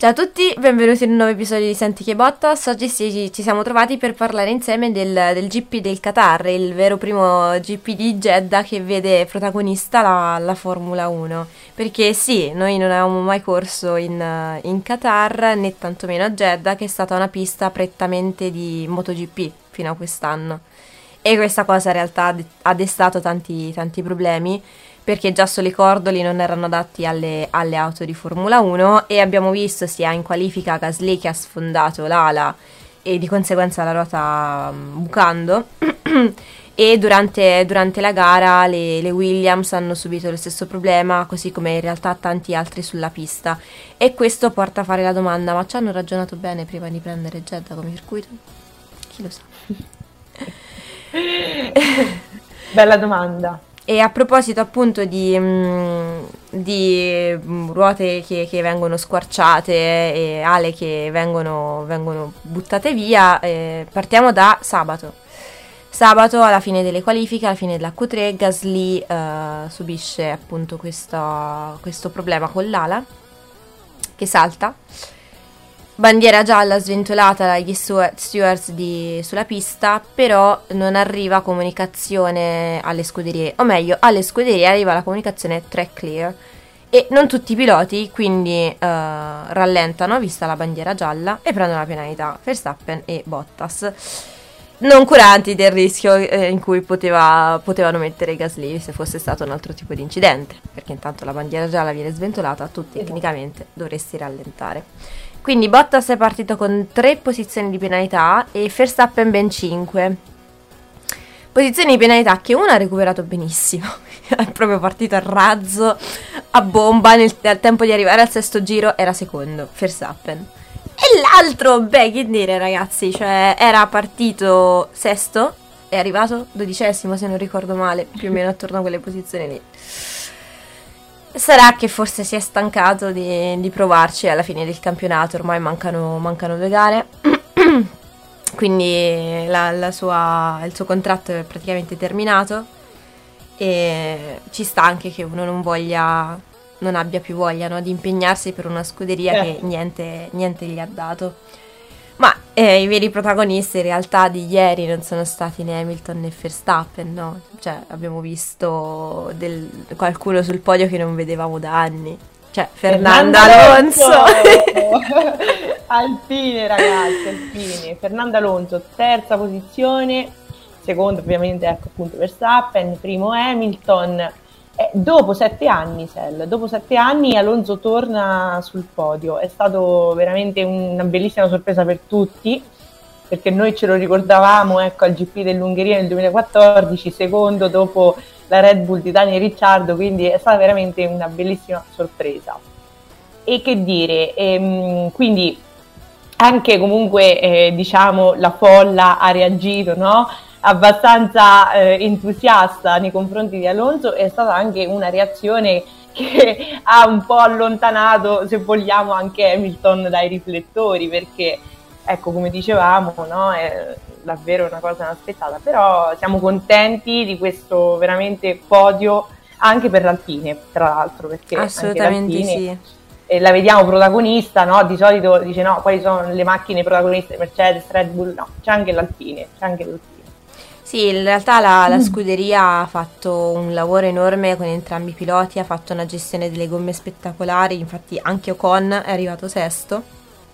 Ciao a tutti, benvenuti in un nuovo episodio di Senti che Bottas. Oggi ci siamo trovati per parlare insieme del GP del Qatar, il vero primo GP di Jeddah che vede protagonista la Formula 1. Perché sì, noi non avevamo mai corso in Qatar, né tantomeno a Jeddah, che è stata una pista prettamente di MotoGP fino a quest'anno. E questa cosa in realtà ha destato tanti problemi, perché già solo i cordoli non erano adatti alle auto di Formula 1 e abbiamo visto sia in qualifica Gasly che ha sfondato l'ala e di conseguenza la ruota bucando e durante la gara le Williams hanno subito lo stesso problema, così come in realtà tanti altri sulla pista, e questo porta a fare la domanda: ma ci hanno ragionato bene prima di prendere Jeddah come circuito? Chi lo sa? Bella domanda. E a proposito appunto di ruote che vengono squarciate e ale che vengono buttate via, partiamo da sabato. Sabato, alla fine delle qualifiche, alla fine della Q3, Gasly subisce appunto questo problema con l'ala che salta. Bandiera gialla sventolata dagli stewards sulla pista, però non arriva comunicazione alle scuderie, o meglio, alle scuderie arriva la comunicazione track clear e non tutti i piloti quindi rallentano vista la bandiera gialla e prendono la penalità, Verstappen e Bottas, non curanti del rischio in cui potevano mettere Gasly se fosse stato un altro tipo di incidente, perché intanto la bandiera gialla viene sventolata, tu tecnicamente dovresti rallentare. Quindi Bottas è partito con 3 posizioni di penalità e Verstappen ben 5. Posizioni di penalità che uno ha recuperato benissimo, è proprio partito a razzo, a bomba, al tempo di arrivare al sesto giro era secondo, Verstappen. E l'altro, che dire ragazzi, cioè era partito sesto, è arrivato 12° se non ricordo male, più o meno attorno a quelle posizioni lì. Sarà che forse si è stancato di provarci alla fine del campionato, ormai mancano 2 gare, quindi il suo contratto è praticamente terminato e ci sta anche che uno non abbia più voglia, no, di impegnarsi per una scuderia che niente gli ha dato. Ma i veri protagonisti in realtà di ieri non sono stati né Hamilton né Verstappen, no? Cioè abbiamo visto qualcuno sul podio che non vedevamo da anni. Cioè Fernando Alonso! Alpine ragazzi, Alpine. Fernando Alonso, terza posizione, secondo ovviamente ecco appunto Verstappen, primo Hamilton. Dopo 7 anni, dopo 7 anni Alonso torna sul podio. È stato veramente una bellissima sorpresa per tutti, perché noi ce lo ricordavamo ecco al GP dell'Ungheria nel 2014, secondo dopo la Red Bull di Daniel Ricciardo, quindi è stata veramente una bellissima sorpresa. E che dire, quindi anche comunque diciamo la folla ha reagito, no? Abbastanza entusiasta nei confronti di Alonso. È stata anche una reazione che ha un po' allontanato, se vogliamo, anche Hamilton dai riflettori, perché ecco, come dicevamo, no, è davvero una cosa inaspettata, però siamo contenti di questo veramente podio anche per l'Alpine, tra l'altro, perché assolutamente anche sì. E la vediamo protagonista, no? Di solito dice no, quali sono le macchine protagoniste, Mercedes, Red Bull, no, c'è anche l'Alpine. Sì, in realtà la scuderia ha fatto un lavoro enorme con entrambi i piloti, ha fatto una gestione delle gomme spettacolari, infatti anche Ocon è arrivato sesto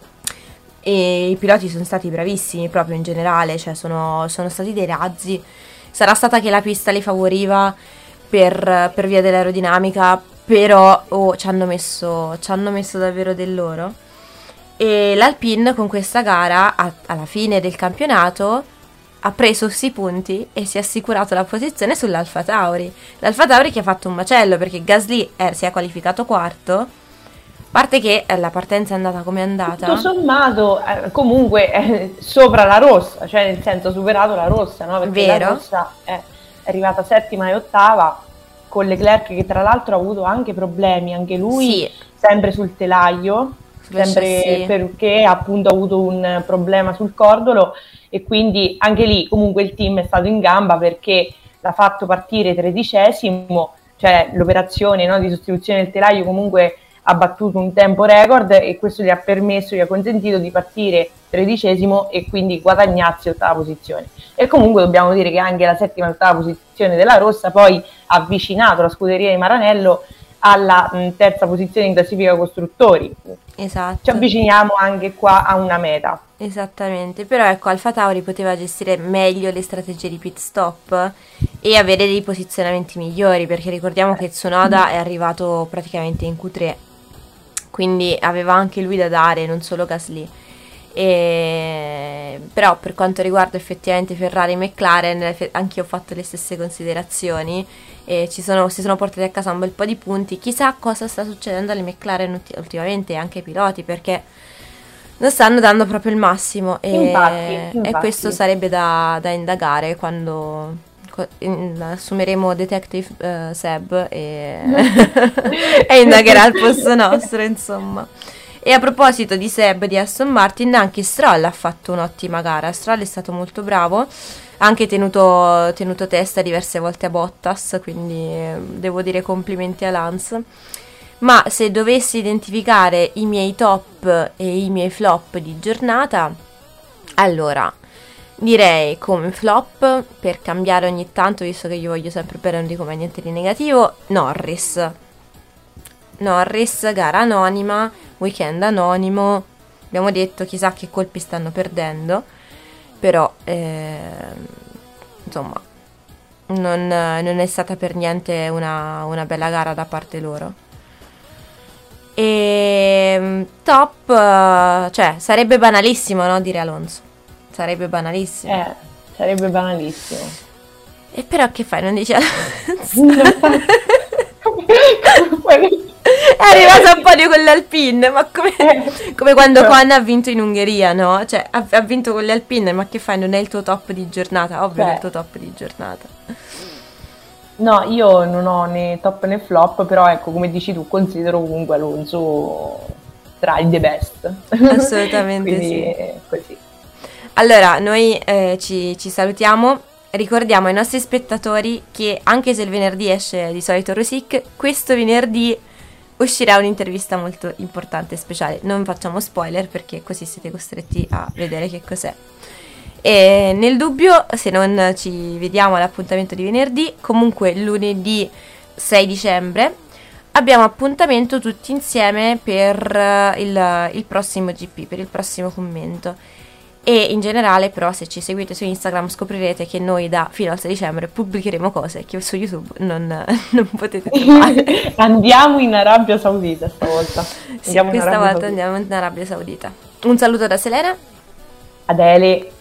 e i piloti sono stati bravissimi proprio in generale, cioè sono stati dei razzi. Sarà stata che la pista li favoriva per via dell'aerodinamica, però ci hanno messo davvero del loro. E l'Alpine con questa gara alla fine del campionato ha preso 6 punti e si è assicurato la posizione sull'Alfa Tauri. L'Alfa Tauri che ha fatto un macello, perché Gasly si è qualificato quarto, a parte che la partenza è andata come è andata. Tutto sommato comunque sopra la rossa, cioè nel senso superato la rossa, no? Perché vero? La rossa è arrivata settima e ottava, con Leclerc che tra l'altro ha avuto anche problemi, anche lui, sì, sempre sul telaio, sempre chassis, perché appunto ha avuto un problema sul cordolo, e quindi anche lì comunque il team è stato in gamba perché l'ha fatto partire 13°, cioè l'operazione, no, di sostituzione del telaio comunque ha battuto un tempo record e questo gli ha consentito di partire 13° e quindi guadagnarsi 8ª posizione. E comunque dobbiamo dire che anche la 7ª e 8ª posizione della Rossa poi ha avvicinato la scuderia di Maranello alla 3ª posizione in classifica costruttori. Esatto. Ci avviciniamo anche qua a una meta. Esattamente, però ecco, Alfa Tauri poteva gestire meglio le strategie di pit stop e avere dei posizionamenti migliori, perché ricordiamo che Tsunoda è arrivato praticamente in Q3, quindi aveva anche lui da dare, non solo Gasly. Però per quanto riguarda effettivamente Ferrari e McLaren, anche io ho fatto le stesse considerazioni e si sono portati a casa un bel po' di punti. Chissà cosa sta succedendo alle McLaren ultimamente e anche ai piloti, perché non stanno dando proprio il massimo Infatti. e questo sarebbe da indagare quando assumeremo Detective Seb e indagherà al posto nostro, insomma. E a proposito di Seb, di Aston Martin, anche Stroll ha fatto un'ottima gara. Stroll è stato molto bravo, ha anche tenuto testa diverse volte a Bottas, quindi devo dire complimenti a Lance. Ma se dovessi identificare i miei top e i miei flop di giornata, allora direi come flop, per cambiare ogni tanto, visto che io voglio sempre bene, non dico mai niente di negativo, Norris, gara anonima, weekend anonimo, abbiamo detto chissà che colpi stanno perdendo, però insomma non è stata per niente una bella gara da parte loro. E top, cioè sarebbe banalissimo, no, dire Alonso, sarebbe banalissimo. Sarebbe banalissimo. E però che fai, non dici Alonso? È arrivato un podio con le Alpine, ma come quando Con ha vinto in Ungheria, no? Cioè ha vinto con le Alpine, ma che fai, non è il tuo top di giornata? Ovvio che è il tuo top di giornata. No, io non ho né top né flop, però ecco, come dici tu, considero comunque Alonso tra i the best. Assolutamente. Quindi, sì. Così. Allora, noi ci salutiamo, ricordiamo ai nostri spettatori che anche se il venerdì esce di solito Rosic, questo venerdì uscirà un'intervista molto importante e speciale. Non facciamo spoiler perché così siete costretti a vedere che cos'è. E nel dubbio, se non ci vediamo all'appuntamento di venerdì, comunque lunedì 6 dicembre abbiamo appuntamento tutti insieme per il prossimo GP, per il prossimo commento. E in generale però, se ci seguite su Instagram, scoprirete che noi fino al 6 dicembre pubblicheremo cose che su YouTube non potete trovare. Andiamo in Arabia Saudita stavolta. Sì, questa volta andiamo in Arabia Saudita. Un saluto da Selena. Adele.